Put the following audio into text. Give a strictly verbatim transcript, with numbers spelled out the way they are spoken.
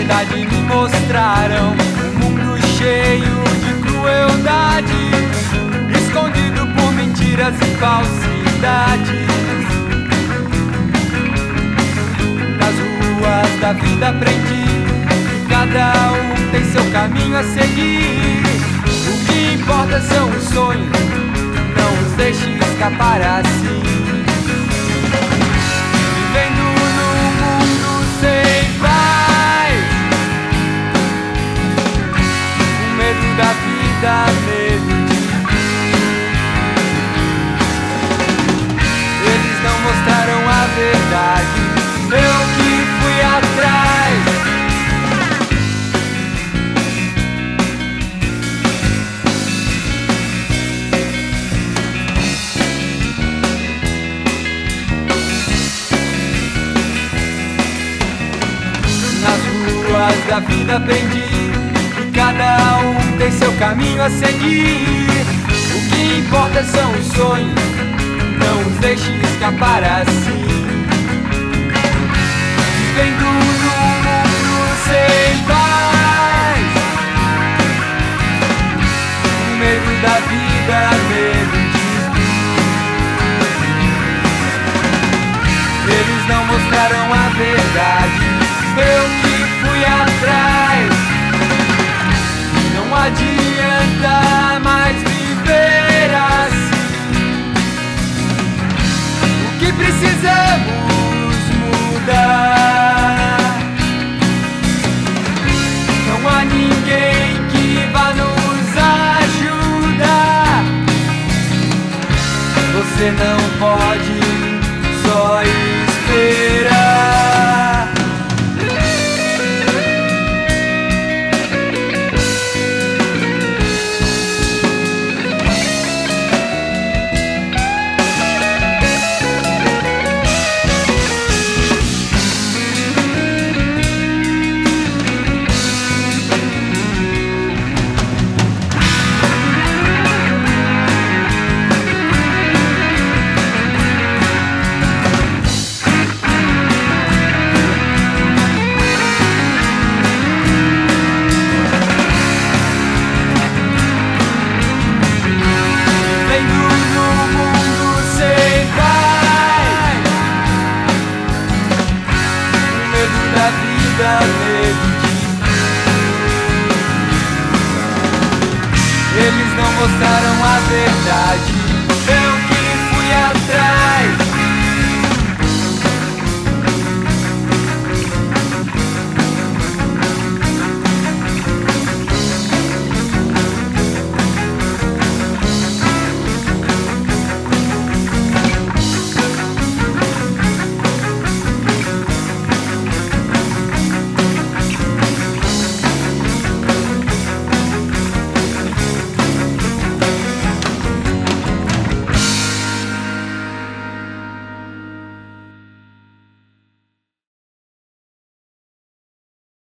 verdade me mostraram um mundo cheio de crueldade, escondido por mentiras e falsidades. Nas ruas da vida aprendi que cada um tem seu caminho a seguir. O que importa são os sonhos, não os deixe escapar assim. Vivendo num mundo sem paz, com medo da vida, medo de eles não mostraram a verdade, eu que fui atrás. Nas ruas da vida aprendi que cada um tem seu caminho a seguir. O que importa são os sonhos, não os deixe escapar assim. Vivendo num mundo sem paz, com medo da vida, medo de eles não mostraram a verdade, eu que fui atrás. Não adianta mais viver assim. O que precisamos mudar? Não há ninguém que vá nos ajudar. Você não pode só esperar. Eles não mostraram a verdade,